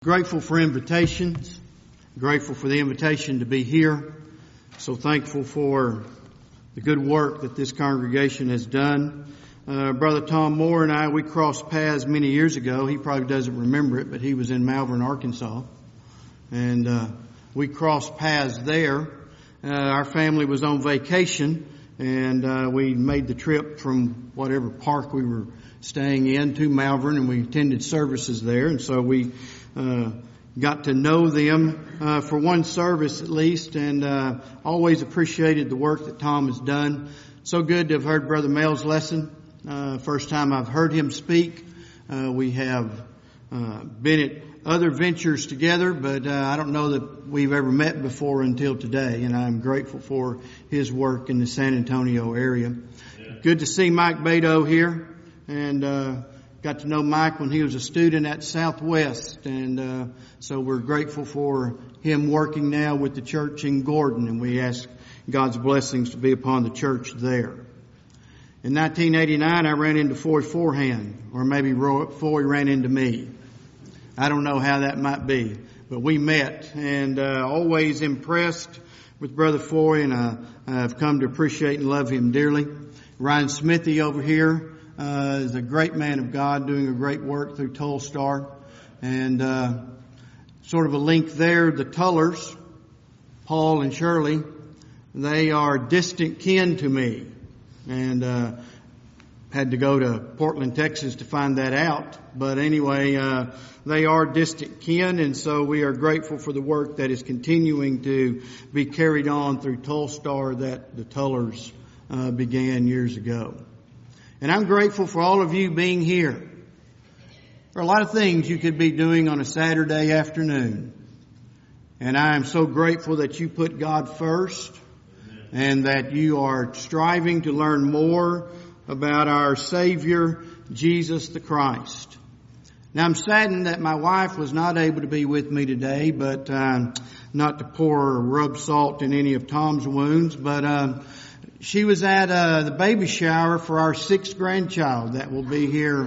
Grateful for invitations, grateful for the invitation to be here. So thankful for the good work that this congregation has done. Brother Tom Moore and I, we crossed paths many years ago. He probably doesn't remember it, but he was in Malvern, Arkansas. And we crossed paths there. Our family was on vacation, and we made the trip from whatever park we were staying in to Malvern, and we attended services there. And so we got to know them for one service at least, and always appreciated the work that Tom has done. So good to have heard Brother Mel's lesson. First time I've heard him speak. We have been at other ventures together, but I don't know that we've ever met before until today, and I'm grateful for his work in the San Antonio area. Yeah. Good to see Mike Beto here, and got to know Mike when he was a student at Southwest, and so we're grateful for him working now with the church in Gordon, and we ask God's blessings to be upon the church there. In 1989, I ran into Foy Forehand, or maybe Foy ran into me. I don't know how that might be, but we met, and always impressed with Brother Foy, and I've come to appreciate and love him dearly. Ryan Smithy over here is a great man of God doing a great work through Tolstar. And sort of a link there, the Tullers, Paul and Shirley, they are distant kin to me. And had to go to Portland, Texas to find that out. But anyway, they are distant kin, and so we are grateful for the work that is continuing to be carried on through Tolstar that the Tullers began years ago. And I'm grateful for all of you being here. There are a lot of things you could be doing on a Saturday afternoon. And I am so grateful that you put God first and that you are striving to learn more about our Savior, Jesus the Christ. Now, I'm saddened that my wife was not able to be with me today, but not to pour or rub salt in any of Tom's wounds, but she was at the baby shower for our 6th grandchild that will be here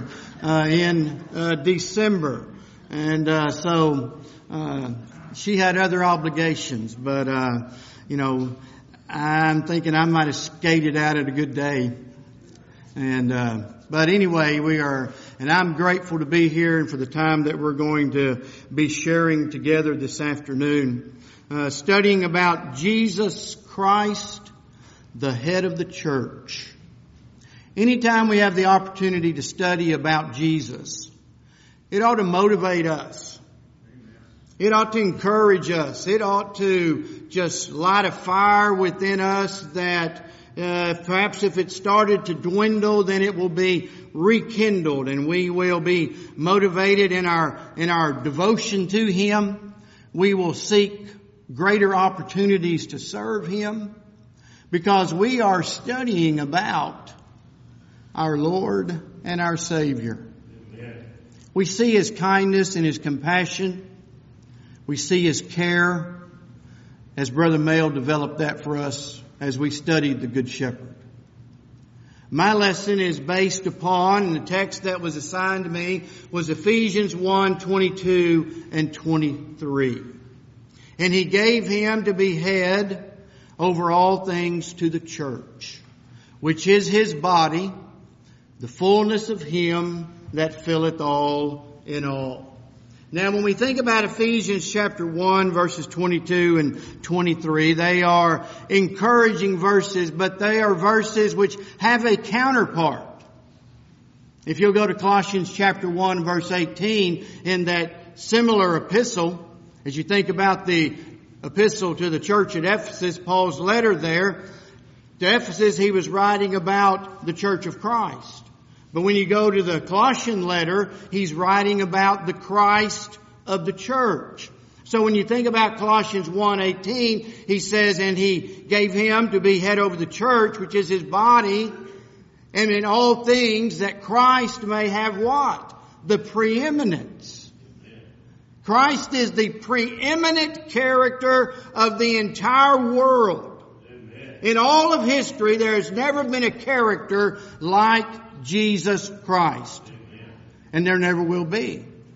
in December. And so she had other obligations, but I'm thinking I might have skated out at a good day. And but anyway, and I'm grateful to be here and for the time that we're going to be sharing together this afternoon, studying about Jesus Christ, the head of the church. Anytime we have the opportunity to study about Jesus, it ought to motivate us. It ought to encourage us. It ought to just light a fire within us that perhaps if it started to dwindle, then it will be rekindled, and we will be motivated in our devotion to Him. We will seek greater opportunities to serve Him, because we are studying about our Lord and our Savior. Amen. We see His kindness and His compassion. We see His care, as Brother Mel developed that for us as we studied the Good Shepherd. My lesson is based upon, and the text that was assigned to me was Ephesians 1:22 and 23. And He gave Him to be head over all things to the church, which is His body, the fullness of Him that filleth all in all. Now, when we think about Ephesians chapter 1, verses 22 and 23, they are encouraging verses, but they are verses which have a counterpart. If you'll go to Colossians chapter 1, verse 18, in that similar epistle, as you think about the epistle to the church at Ephesus, Paul's letter there, to Ephesus, he was writing about the church of Christ. But when you go to the Colossian letter, he's writing about the Christ of the church. So when you think about Colossians 1:18, he says, and He gave Him to be head over the church, which is His body, and in all things that Christ may have what? The preeminence. Christ is the preeminent character of the entire world. In all of history, there has never been a character like Jesus Christ. And there never will be.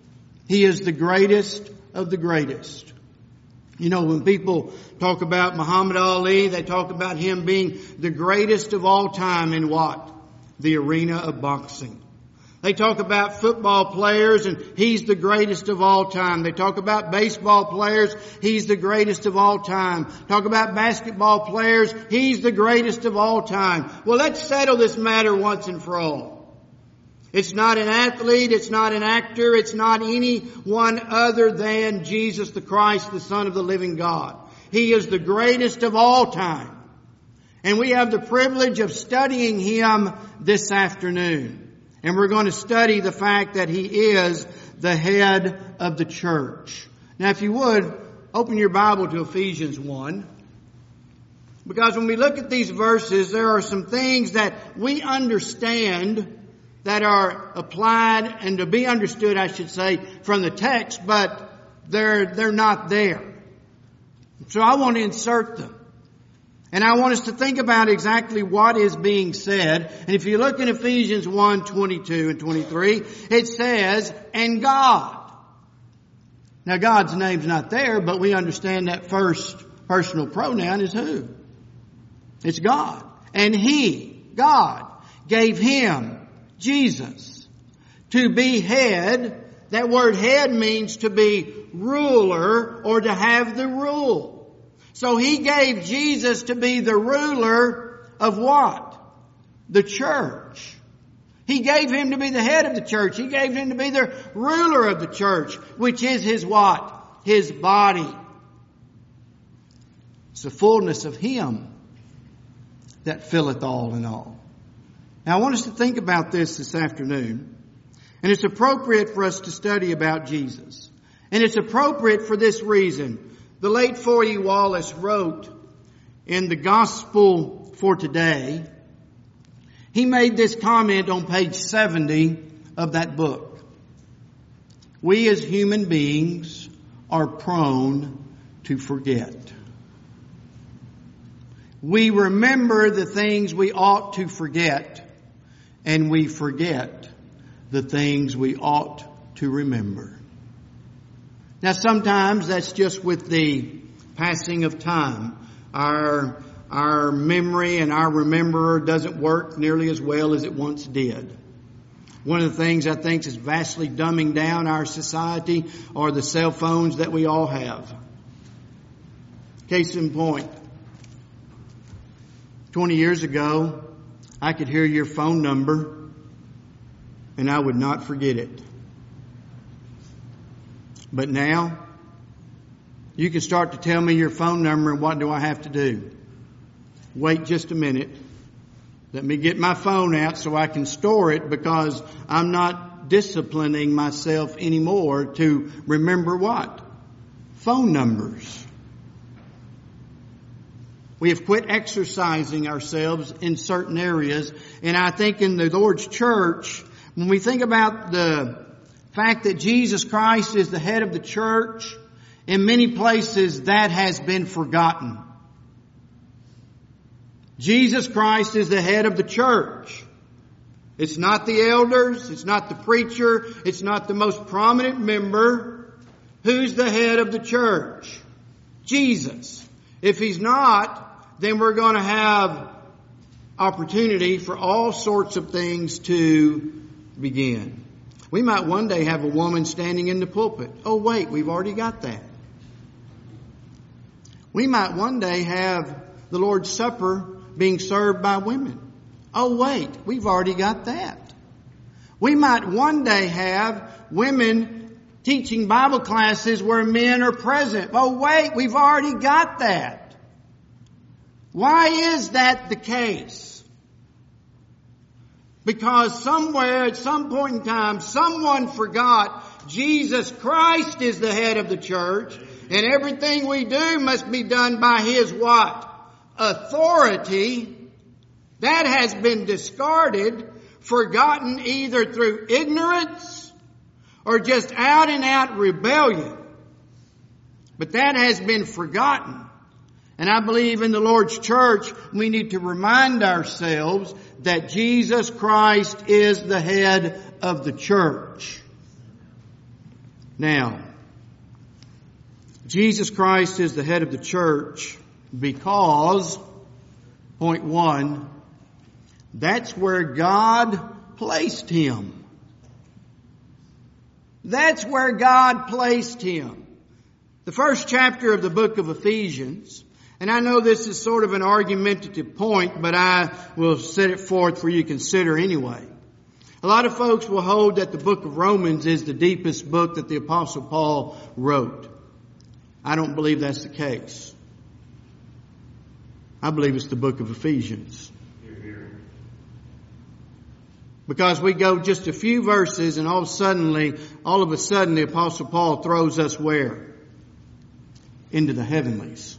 He is the greatest of the greatest. You know, when people talk about Muhammad Ali, they talk about him being the greatest of all time in what? The arena of boxing. They talk about football players and he's the greatest of all time. They talk about baseball players, he's the greatest of all time. Talk about basketball players, he's the greatest of all time. Well, let's settle this matter once and for all. It's not an athlete, it's not an actor, it's not anyone other than Jesus the Christ, the Son of the living God. He is the greatest of all time. And we have the privilege of studying Him this afternoon. And we're going to study the fact that He is the head of the church. Now, if you would, open your Bible to Ephesians 1. Because when we look at these verses, there are some things that we understand that are applied and to be understood, I should say, from the text, but they're not there. So I want to insert them. And I want us to think about exactly what is being said. And if you look in Ephesians 1, 22 and 23, it says, and God. Now God's name's not there, but we understand that first personal pronoun is who? It's God. And He, God, gave Him, Jesus, to be head. That word head means to be ruler or to have the rule. So He gave Jesus to be the ruler of what? The church. He gave Him to be the head of the church. He gave Him to be the ruler of the church, which is His what? His body. It's the fullness of Him that filleth all in all. Now I want us to think about this afternoon. And it's appropriate for us to study about Jesus. And it's appropriate for this reason. The late Forty Wallace wrote in the Gospel for Today, he made this comment on page 70 of that book. We as human beings are prone to forget. We remember the things we ought to forget, and we forget the things we ought to remember. Now sometimes that's just with the passing of time. Our memory and our rememberer doesn't work nearly as well as it once did. One of the things I think is vastly dumbing down our society are the cell phones that we all have. Case in point, 20 years ago, I could hear your phone number and I would not forget it. But now, you can start to tell me your phone number and what do I have to do? Wait just a minute. Let me get my phone out so I can store it because I'm not disciplining myself anymore to remember what? Phone numbers. We have quit exercising ourselves in certain areas. And I think in the Lord's church, when we think about the fact that Jesus Christ is the head of the church, in many places that has been forgotten. Jesus Christ is the head of the church. It's not the elders, it's not the preacher, it's not the most prominent member. Who's the head of the church? Jesus. If He's not, then we're going to have opportunity for all sorts of things to begin. We might one day have a woman standing in the pulpit. Oh, wait, we've already got that. We might one day have the Lord's Supper being served by women. Oh, wait, we've already got that. We might one day have women teaching Bible classes where men are present. Oh, wait, we've already got that. Why is that the case? Because somewhere at some point in time, someone forgot Jesus Christ is the head of the church, and everything we do must be done by His what? Authority. That has been discarded, forgotten either through ignorance or just out and out rebellion. But that has been forgotten. And I believe in the Lord's church, we need to remind ourselves that Jesus Christ is the head of the church. Now, Jesus Christ is the head of the church because, point one, that's where God placed Him. That's where God placed Him. The first chapter of the book of Ephesians, and I know this is sort of an argumentative point, but I will set it forth for you to consider anyway. A lot of folks will hold that the book of Romans is the deepest book that the Apostle Paul wrote. I don't believe that's the case. I believe it's the book of Ephesians. Because we go just a few verses and all of a sudden the Apostle Paul throws us where? Into the heavenlies.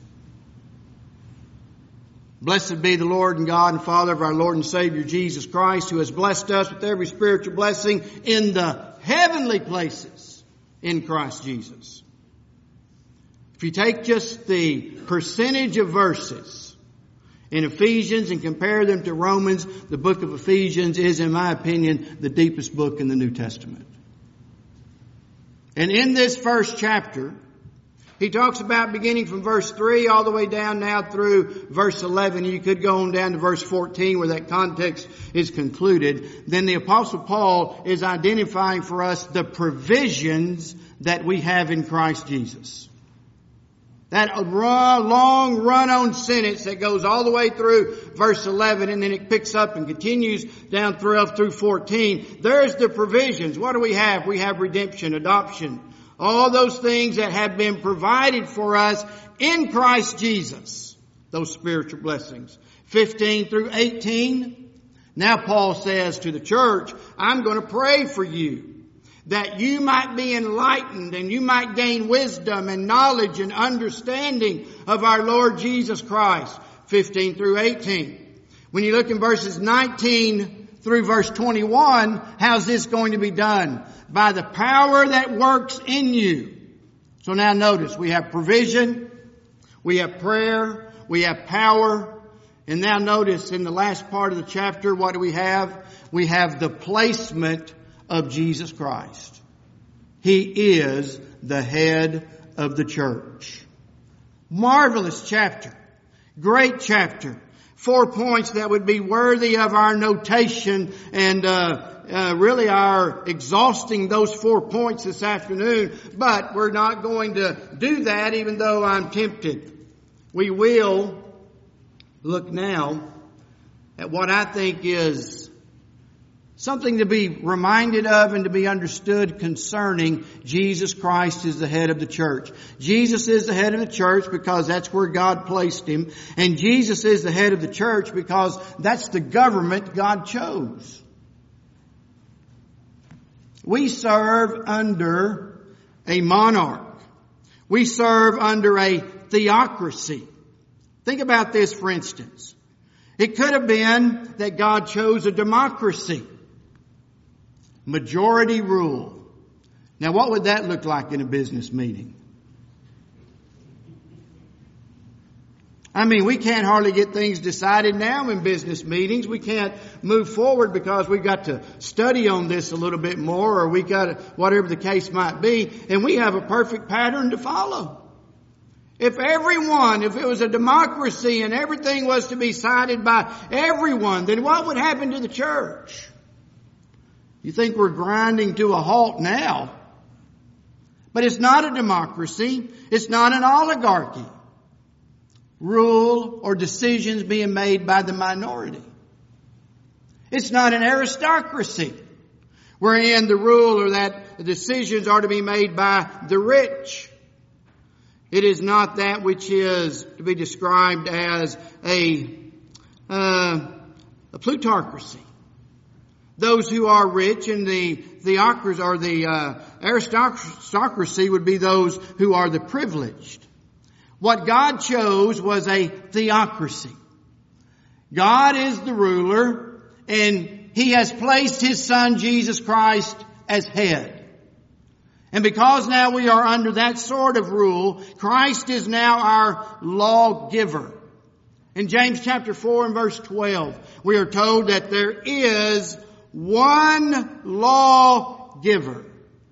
Blessed be the Lord and God and Father of our Lord and Savior Jesus Christ, who has blessed us with every spiritual blessing in the heavenly places in Christ Jesus. If you take just the percentage of verses in Ephesians and compare them to Romans, the book of Ephesians is, in my opinion, the deepest book in the New Testament. And in this first chapter, he talks about beginning from verse 3 all the way down now through verse 11. You could go on down to verse 14 where that context is concluded. Then the Apostle Paul is identifying for us the provisions that we have in Christ Jesus. That long run-on sentence that goes all the way through verse 11 and then it picks up and continues down through 14. There's the provisions. What do we have? We have redemption, adoption. All those things that have been provided for us in Christ Jesus. Those spiritual blessings. 15 through 18. Now Paul says to the church, I'm going to pray for you, that you might be enlightened and you might gain wisdom and knowledge and understanding of our Lord Jesus Christ. 15 through 18. When you look in verses 19 through verse 21, how's this going to be done? By the power that works in you. So now notice, we have provision, we have prayer, we have power, and now notice in the last part of the chapter, what do we have? We have the placement of Jesus Christ. He is the head of the church. Marvelous chapter. Great chapter. 4 points that would be worthy of our notation and really our exhausting those 4 points this afternoon. But we're not going to do that even though I'm tempted. We will look now at what I think is something to be reminded of and to be understood concerning Jesus Christ is the head of the church. Jesus is the head of the church because that's where God placed Him. And Jesus is the head of the church because that's the government God chose. We serve under a monarch. We serve under a theocracy. Think about this, for instance. It could have been that God chose a democracy. Majority rule. Now, what would that look like in a business meeting? I mean, we can't hardly get things decided now in business meetings. We can't move forward because we've got to study on this a little bit more, or we got to, whatever the case might be, and we have a perfect pattern to follow. If it was a democracy and everything was to be decided by everyone, then what would happen to the church? You think we're grinding to a halt now. But it's not a democracy. It's not an oligarchy. Rule or decisions being made by the minority. It's not an aristocracy wherein the rule or that the decisions are to be made by the rich. It is not that which is to be described as a plutocracy. Those who are rich and the theocracy or the aristocracy would be those who are the privileged. What God chose was a theocracy. God is the ruler and He has placed His Son Jesus Christ as head. And because now we are under that sort of rule, Christ is now our lawgiver. In James chapter 4 and verse 12, we are told that there is one lawgiver.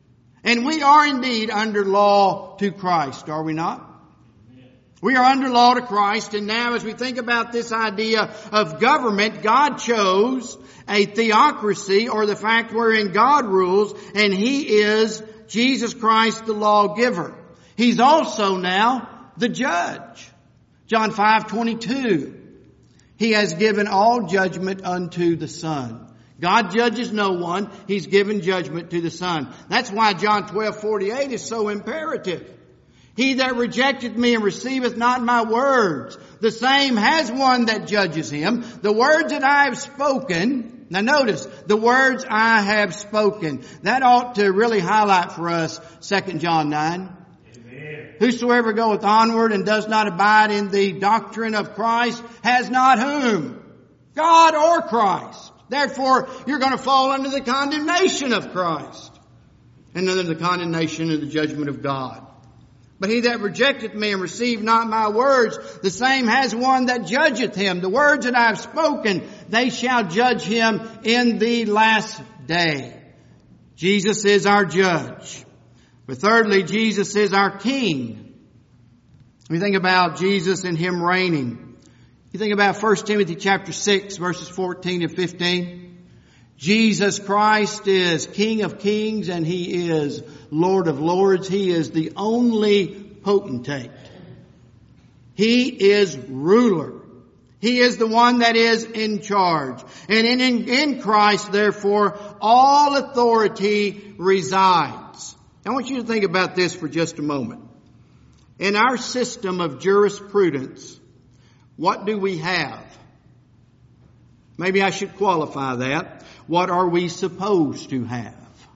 And we are indeed under law to Christ, are we not? We are under law to Christ, and now as we think about this idea of government, God chose a theocracy, or the fact wherein God rules, and He is Jesus Christ the lawgiver. He's also now the judge. John 5:22. He has given all judgment unto the Son. God judges no one. He's given judgment to the Son. That's why John 12:48 is so imperative. He that rejecteth me and receiveth not my words, the same has one that judges him. The words that I have spoken, now notice, the words I have spoken. That ought to really highlight for us 2 John 9. Amen. Whosoever goeth onward and does not abide in the doctrine of Christ has not whom? God or Christ. Therefore, you're going to fall under the condemnation of Christ and under the condemnation and the judgment of God. But he that rejecteth me and receiveth not my words, the same has one that judgeth him. The words that I have spoken, they shall judge him in the last day. Jesus is our judge. But thirdly, Jesus is our king. We think about Jesus and Him reigning. You think about 1 Timothy chapter 6, verses 14 and 15. Jesus Christ is King of kings and He is Lord of lords. He is the only potentate. He is ruler. He is the one that is in charge. And in Christ, therefore, all authority resides. I want you to think about this for just a moment. In our system of jurisprudence, what do we have? Maybe I should qualify that. What are we supposed to have?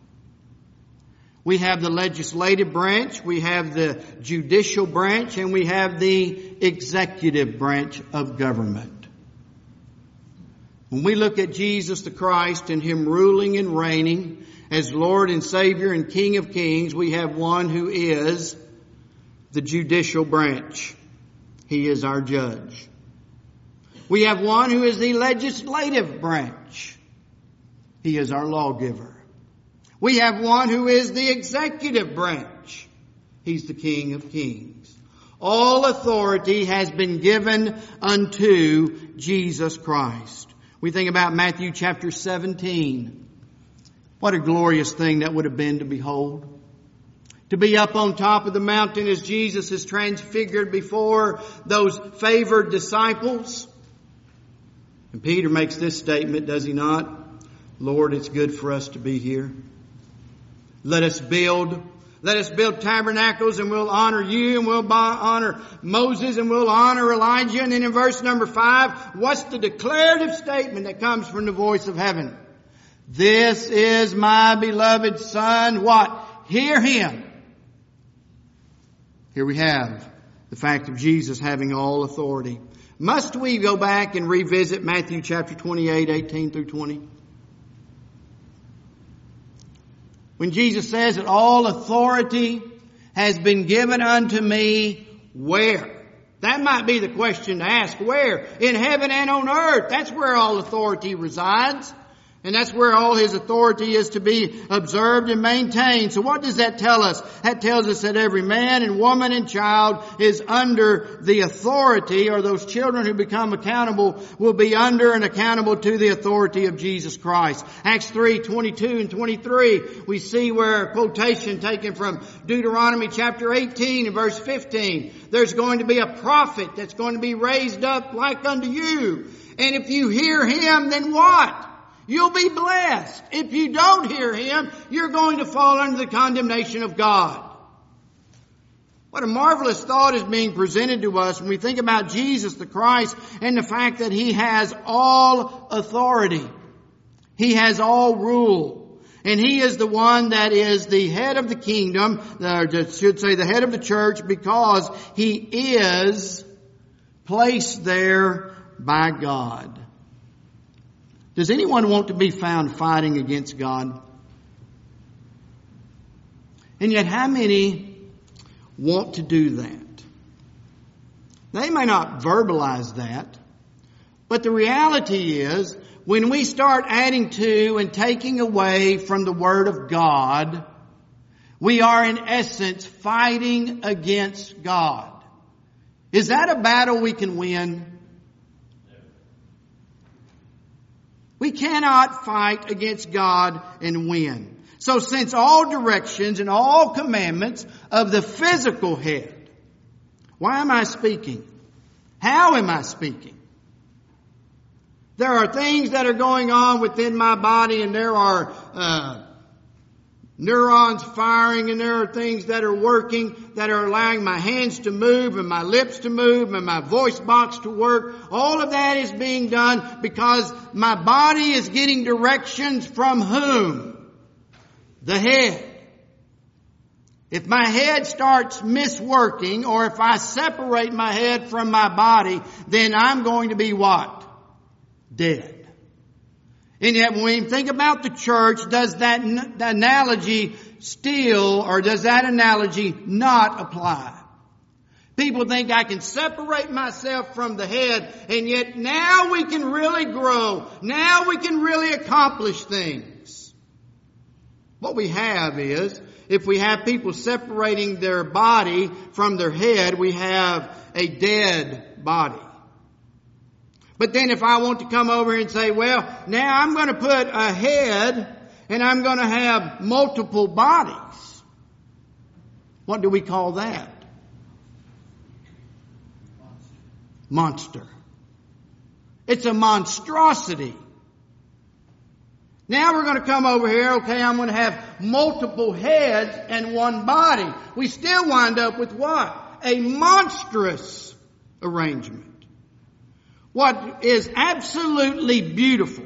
We have the legislative branch, we have the judicial branch, and we have the executive branch of government. When we look at Jesus the Christ and Him ruling and reigning as Lord and Savior and King of Kings, we have one who is the judicial branch. He is our judge. We have one who is the legislative branch. He is our lawgiver. We have one who is the executive branch. He's the King of Kings. All authority has been given unto Jesus Christ. We think about Matthew chapter 17. What a glorious thing that would have been to behold. To be up on top of the mountain as Jesus is transfigured before those favored disciples. And Peter makes this statement, does he not? Lord, it's good for us to be here. Let us build tabernacles and we'll honor you and we'll honor Moses and we'll honor Elijah. And then in verse number 5, what's the declarative statement that comes from the voice of heaven? This is my beloved Son. What? Hear Him. Here we have the fact of Jesus having all authority. Must we go back and revisit Matthew chapter 28, 18 through 20? When Jesus says that all authority has been given unto me, where? That might be the question to ask. Where? In heaven and on earth. That's where all authority resides. And that's where all His authority is to be observed and maintained. So what does that tell us? That tells us that every man and woman and child is under the authority, or those children who become accountable will be under and accountable to the authority of Jesus Christ. Acts 3:22 and 23, we see where a quotation taken from Deuteronomy chapter 18 and verse 15. There's going to be a prophet that's going to be raised up like unto you. And if you hear him, then what? You'll be blessed. If you don't hear him, you're going to fall under the condemnation of God. What a marvelous thought is being presented to us when we think about Jesus the Christ and the fact that He has all authority. He has all rule. And He is the one that is the head of the kingdom, or should say the head of the church, because He is placed there by God. Does anyone want to be found fighting against God? And yet how many want to do that? They may not verbalize that, but the reality is when we start adding to and taking away from the Word of God, We are in essence fighting against God. Is that a battle we can win? We cannot fight against God and win. So since all directions and all commandments of the physical head, why am I speaking? How am I speaking? There are things that are going on within my body, and there are neurons firing, and there are things that are working that are allowing my hands to move and my lips to move and my voice box to work. All of that is being done because my body is getting directions from whom? The head. If my head starts misworking, or if I separate my head from my body, then I'm going to be what? Dead. And yet when we think about the church, does that analogy still, or does that analogy not apply? People think I can separate myself from the head, and yet now we can really grow. Now we can really accomplish things. What we have is, if we have people separating their body from their head, we have a dead body. But then if I want to come over and say, well, now I'm going to put a head and I'm going to have multiple bodies. What do we call that? Monster. It's a monstrosity. Now we're going to come over here, okay, I'm going to have multiple heads and one body. We still wind up with what? A monstrous arrangement. What is absolutely beautiful,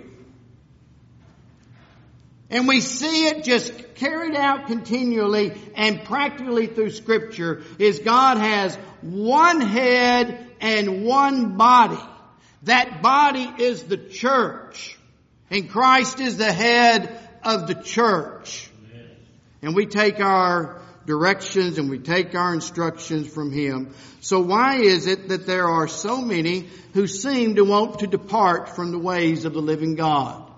and we see it just carried out continually and practically through Scripture, is God has one head and one body. That body is the church, and Christ is the head of the church. And we take our directions and we take our instructions from Him. So why is it that there are so many who seem to want to depart from the ways of the living God?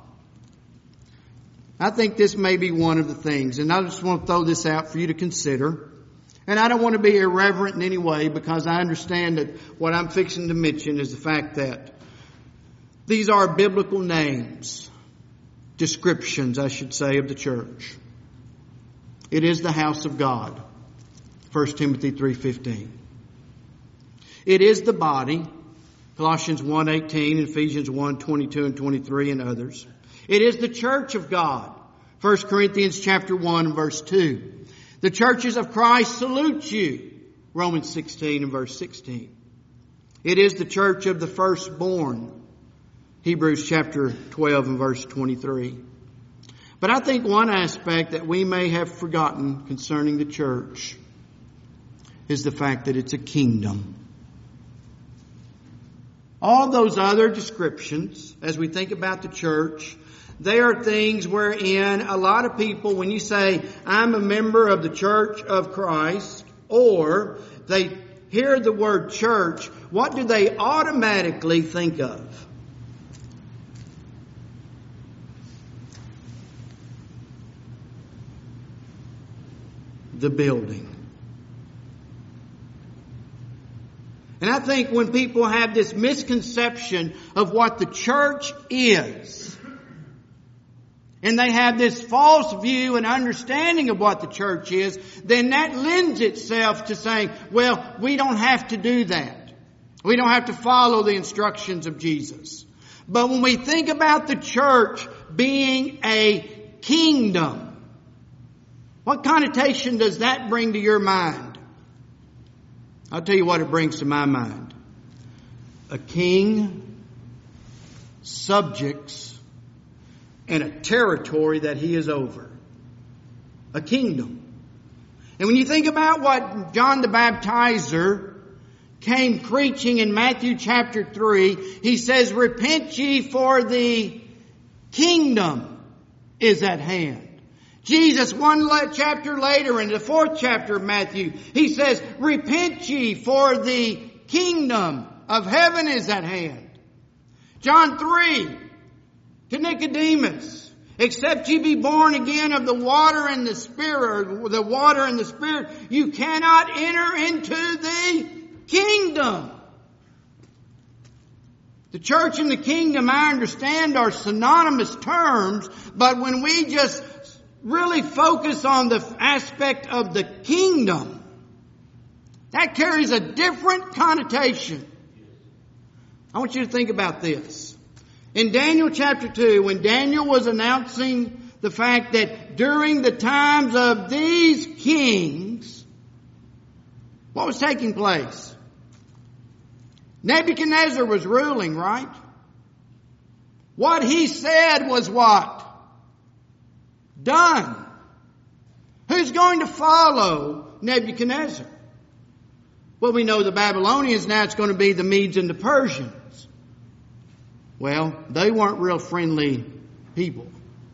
I think this may be one of the things, and I just want to throw this out for you to consider. And I don't want to be irreverent in any way, because I understand that what I'm fixing to mention is the fact that these are biblical names, descriptions, I should say, of the church. It is the house of God. 1 Timothy 3:15. It is the body. Colossians 1:18, Ephesians 1:22 and 23, and others. It is the church of God. 1 Corinthians chapter 1 verse 2. The churches of Christ salute you. Romans 16 and verse 16. It is the church of the firstborn. Hebrews chapter 12 and verse 23. But I think one aspect that we may have forgotten concerning the church is the fact that it's a kingdom. All those other descriptions, as we think about the church, they are things wherein a lot of people, when you say, I'm a member of the church of Christ, or they hear the word church, what do they automatically think of? The building. And I think when people have this misconception of what the church is, and they have this false view and understanding of what the church is, then that lends itself to saying, well, we don't have to do that. We don't have to follow the instructions of Jesus. But when we think about the church being a kingdom, what connotation does that bring to your mind? I'll tell you what it brings to my mind. A king, subjects, and a territory that he is over. A kingdom. And when you think about what John the Baptizer came preaching in Matthew chapter 3, he says, repent ye, for the kingdom is at hand. Jesus, one chapter later, in the 4th chapter of Matthew, he says, repent ye, for the kingdom of heaven is at hand. John 3, to Nicodemus, Except ye be born again of the water and the Spirit, or the water and the Spirit, you cannot enter into the kingdom. The church and the kingdom, I understand, are synonymous terms, but when we just really focus on the aspect of the kingdom, that carries a different connotation. I want you to think about this. In Daniel chapter 2, when Daniel was announcing the fact that during the times of these kings, what was taking place? Nebuchadnezzar was ruling, right? What he said was what? Done. Who's going to follow Nebuchadnezzar? Well, we know the Babylonians, now it's going to be the Medes and the Persians. Well, they weren't real friendly people.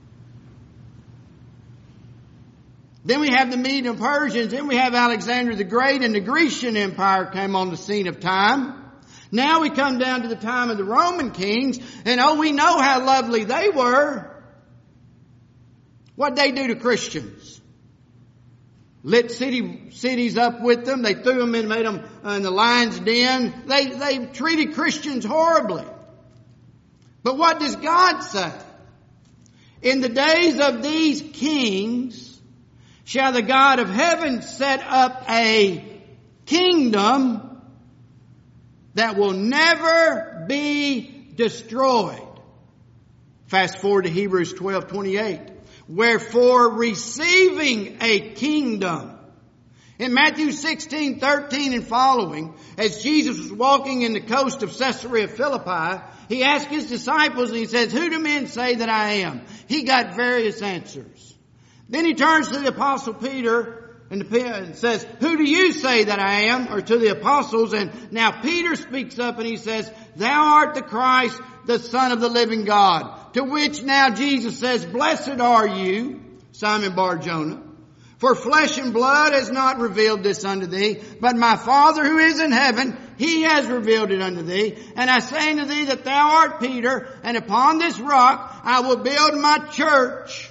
Then we have the Medes and Persians, then we have Alexander the Great, and the Grecian Empire came on the scene of time. Now we come down to the time of the Roman kings, and we know how lovely they were. What'd they do to Christians? Lit cities up with them. They threw them in, made them in the lion's den. They treated Christians horribly. But what does God say? In the days of these kings shall the God of heaven set up a kingdom that will never be destroyed. Fast forward to Hebrews 12:28. Wherefore receiving a kingdom. In Matthew 16:13 and following, as Jesus was walking in the coast of Caesarea Philippi, he asked his disciples and he says, who do men say that I am? He got various answers. Then he turns to the apostle Peter and says, who do you say that I am? Or to the apostles. And now Peter speaks up and he says, thou art the Christ, the Son of the living God. To which now Jesus says, blessed are you, Simon Bar-Jonah, for flesh and blood has not revealed this unto thee, but my Father who is in heaven, he has revealed it unto thee. And I say unto thee that thou art Peter, and upon this rock I will build my church,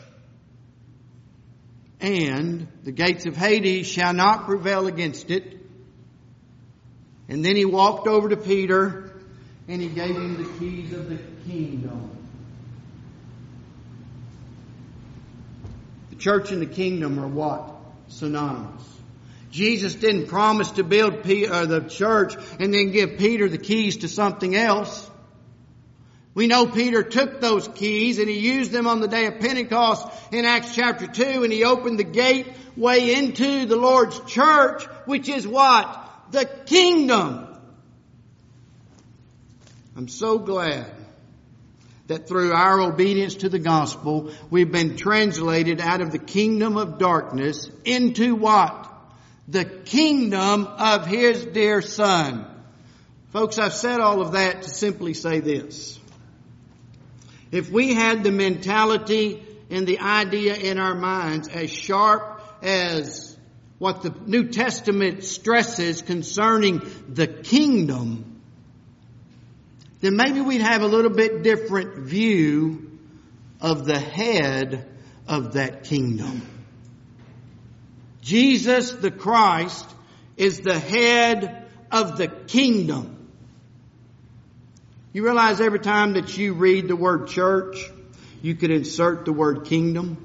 and the gates of Hades shall not prevail against it. And then he walked over to Peter and he gave him the keys of the kingdom. The church and the kingdom are what? Synonymous. Jesus didn't promise to build the church and then give Peter the keys to something else. We know Peter took those keys and he used them on the day of Pentecost in Acts chapter 2, and he opened the gateway into the Lord's church, which is what? The kingdom. I'm so glad that through our obedience to the gospel, we've been translated out of the kingdom of darkness into what? The kingdom of His dear Son. Folks, I've said all of that to simply say this. If we had the mentality and the idea in our minds as sharp as what the New Testament stresses concerning the kingdom, then maybe we'd have a little bit different view of the head of that kingdom. Jesus the Christ is the head of the kingdom. You realize every time that you read the word church, you could insert the word kingdom.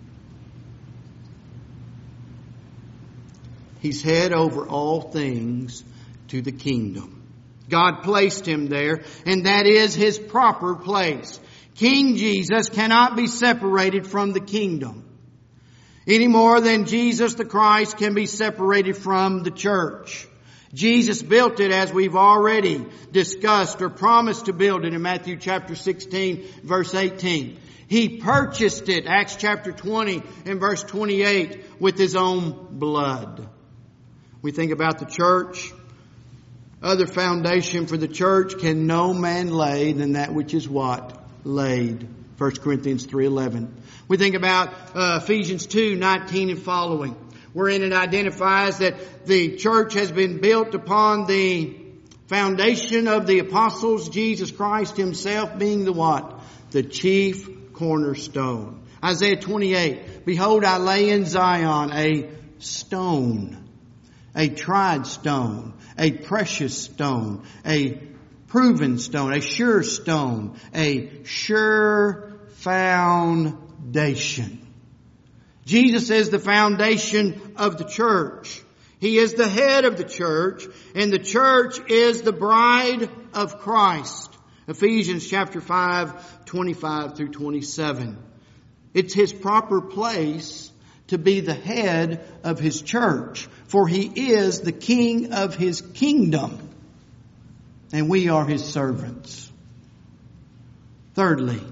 He's head over all things to the kingdom. God placed Him there, and that is His proper place. King Jesus cannot be separated from the kingdom any more than Jesus the Christ can be separated from the church. Jesus built it as we've already discussed or promised to build it in Matthew chapter 16 verse 18. He purchased it, Acts chapter 20 and verse 28, with His own blood. We think about the church. Other foundation for the church can no man lay than that which is what? Laid. 1 Corinthians 3:11. We think about Ephesians 2:19 and following, wherein it identifies that the church has been built upon the foundation of the apostles, Jesus Christ Himself being the what? The chief cornerstone. Isaiah 28, behold, I lay in Zion a stone, a tried stone, a precious stone, a proven stone, a sure stone, a sure foundation. Jesus is the foundation of the church. He is the head of the church, and the church is the bride of Christ. Ephesians chapter 5, 25 through 27. It's His proper place to be the head of His church, for He is the King of His kingdom, and we are His servants. Thirdly,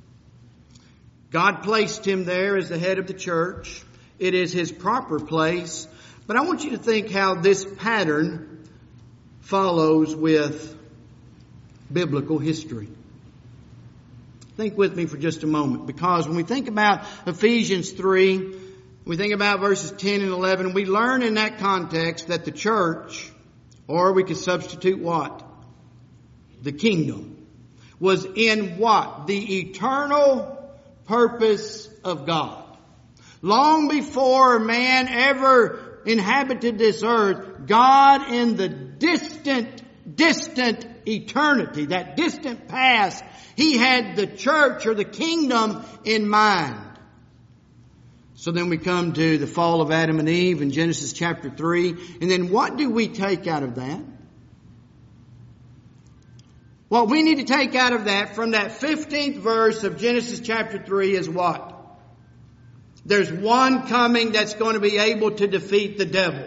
God placed Him there as the head of the church. It is His proper place. But I want you to think how this pattern follows with biblical history. Think with me for just a moment, because when we think about Ephesians 3, we think about verses 10 and 11, we learn in that context that the church, or we could substitute what? The kingdom, was in what? The eternal purpose of God. Long before man ever inhabited this earth, God in the distant eternity, that distant past, He had the church or the kingdom in mind. So then we come to the fall of Adam and Eve in Genesis chapter 3. And then what do we take out of that? What we need to take out of that from that 15th verse of Genesis chapter 3 is what? There's one coming that's going to be able to defeat the devil.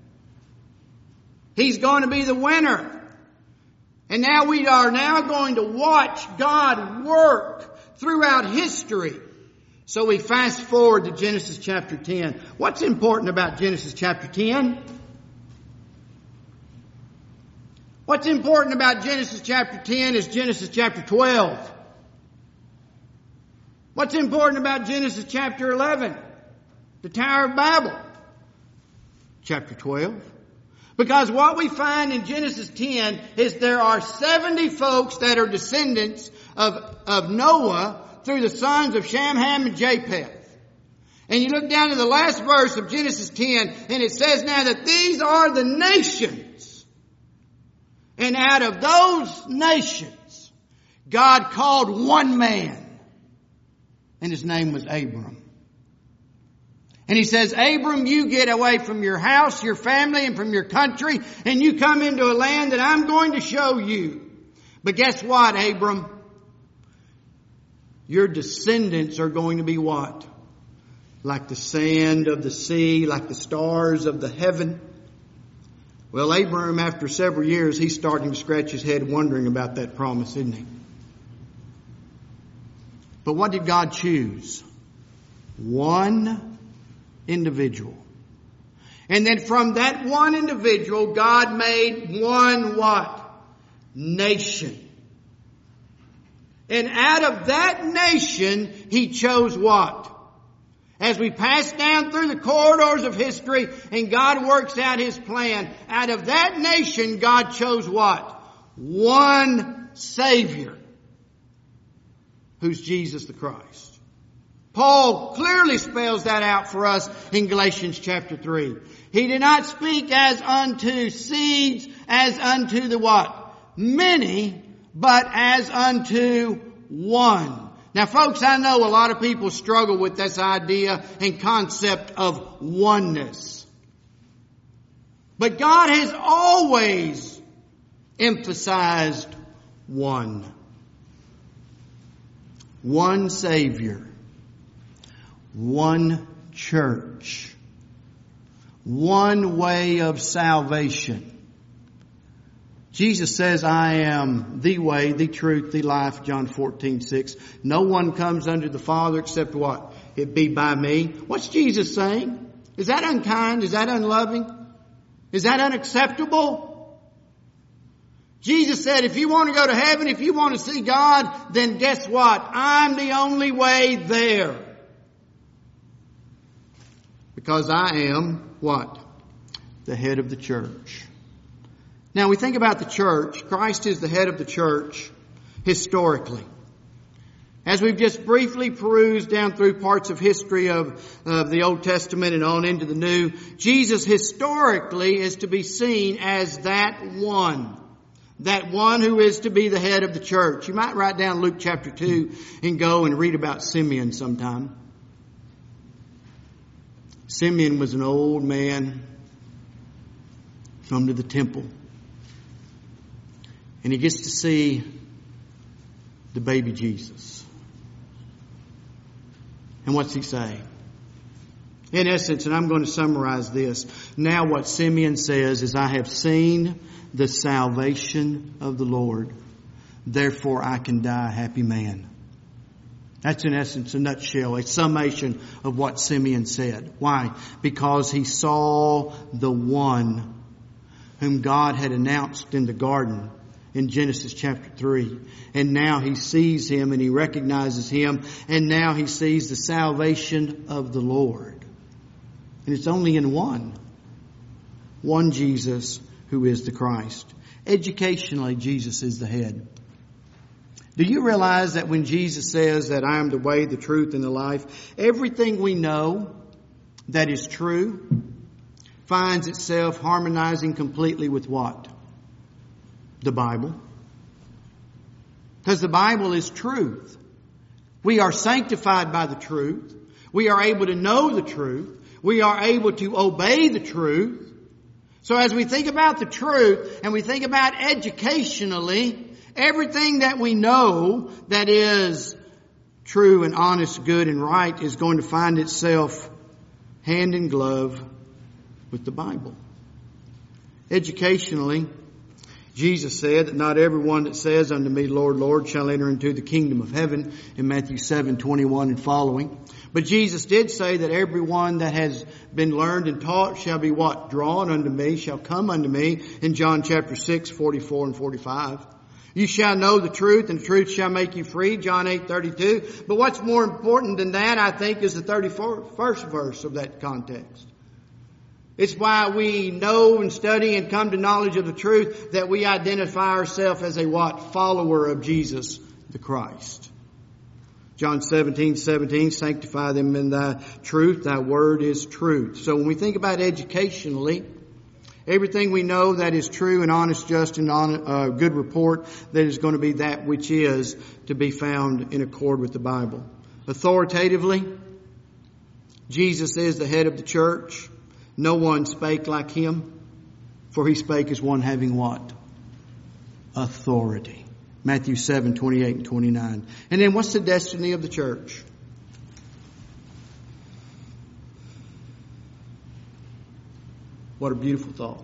He's going to be the winner. And now we are now going to watch God work throughout history. So we fast forward to Genesis chapter 10. What's important about Genesis chapter 10? What's important about Genesis chapter 10 is Genesis chapter 12. What's important about Genesis chapter 11? The Tower of Babel. Chapter 12. Because what we find in Genesis 10 is there are 70 folks that are descendants of Noah through the sons of Shem, Ham, and Japheth. And you look down to the last verse of Genesis 10, and it says now that these are the nations. And out of those nations, God called one man. And his name was Abram. And He says, Abram, you get away from your house, your family, and from your country, and you come into a land that I'm going to show you. But guess what, Abram? Your descendants are going to be what? Like the sand of the sea, like the stars of the heaven. Well, Abram, after several years, he's starting to scratch his head wondering about that promise, isn't he? But what did God choose? One individual. And then from that one individual, God made one what? Nation. And out of that nation, He chose what? As we pass down through the corridors of history and God works out His plan, out of that nation, God chose what? One Savior. Who's Jesus the Christ. Paul clearly spells that out for us in Galatians chapter 3. He did not speak as unto seeds, as unto the what? Many, but as unto one. Now folks, I know a lot of people struggle with this idea and concept of oneness. But God has always emphasized one. One Savior, one church, one way of salvation. Jesus says, I am the way, the truth, the life, John 14:6. No one comes unto the Father except what? It be by me. What's Jesus saying? Is that unkind? Is that unloving? Is that unacceptable? Jesus said, if you want to go to heaven, if you want to see God, then guess what? I'm the only way there. Because I am what? The head of the church. Now we think about the church. Christ is the head of the church historically. As we've just briefly perused down through parts of history of the Old Testament and on into the New, Jesus historically is to be seen as that one who is to be the head of the church. You might write down Luke chapter 2 and go and read about Simeon sometime. Simeon was an old man come to the temple. And he gets to see the baby Jesus. And what's he say? In essence, and I'm going to summarize this. Now what Simeon says is, I have seen the salvation of the Lord. Therefore I can die a happy man. That's in essence a nutshell, a summation of what Simeon said. Why? Because he saw the one whom God had announced in the garden in Genesis chapter 3. And now he sees him and he recognizes him. And now he sees the salvation of the Lord. And it's only in one Jesus who is the Christ. Educationally, Jesus is the head. Do you realize that when Jesus says that I am the way, the truth, and the life, everything we know that is true finds itself harmonizing completely with what? The Bible. Because the Bible is truth. We are sanctified by the truth. We are able to know the truth. We are able to obey the truth. So as we think about the truth and we think about educationally, everything that we know that is true and honest, good and right is going to find itself hand in glove with the Bible. Educationally, Jesus said that not everyone that says unto me, Lord, Lord, shall enter into the kingdom of heaven in Matthew 7:21 and following. But Jesus did say that everyone that has been learned and taught shall be what? Drawn unto me, shall come unto me in John chapter 6:44 and 45. You shall know the truth and the truth shall make you free, John 8:32. But what's more important than that, I think, is the 31st verse of that context. It's why we know and study and come to knowledge of the truth that we identify ourselves as a what? Follower of Jesus the Christ. John 17:17, sanctify them in thy truth, thy word is truth. So when we think about educationally, everything we know that is true and honest, just and on good report, that is going to be that which is to be found in accord with the Bible. Authoritatively, Jesus is the head of the church. No one spake like him, for he spake as one having what? Authority. Matthew 7:28 and 29. And then what's the destiny of the church? What a beautiful thought.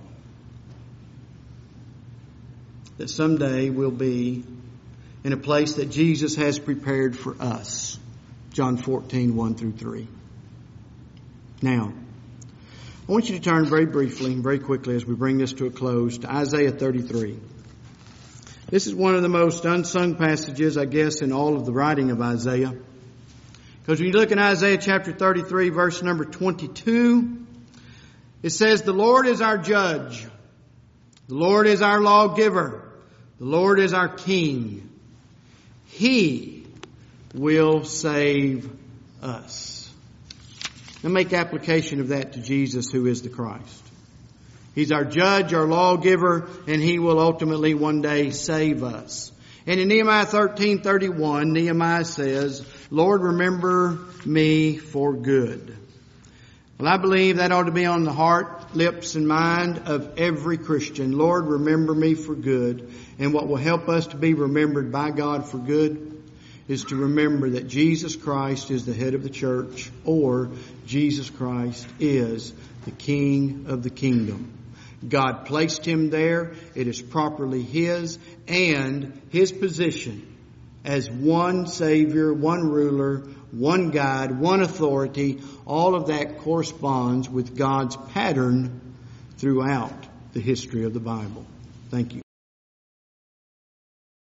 That someday we'll be in a place that Jesus has prepared for us. John 14:1 through 3. Now, I want you to turn very briefly and very quickly as we bring this to a close to Isaiah 33. This is one of the most unsung passages, I guess, in all of the writing of Isaiah. Because when you look in Isaiah chapter 33, verse number 22, it says, the Lord is our judge. The Lord is our lawgiver. The Lord is our king. He will save us. Now make application of that to Jesus, who is the Christ. He's our judge, our lawgiver, and he will ultimately one day save us. And in Nehemiah 13:31, Nehemiah says, Lord, remember me for good. Well, I believe that ought to be on the heart, lips, and mind of every Christian. Lord, remember me for good. And what will help us to be remembered by God for good is to remember that Jesus Christ is the head of the church, or Jesus Christ is the King of the kingdom. God placed him there. It is properly his, and his position as one Savior, one ruler, one guide, one authority, all of that corresponds with God's pattern throughout the history of the Bible. Thank you.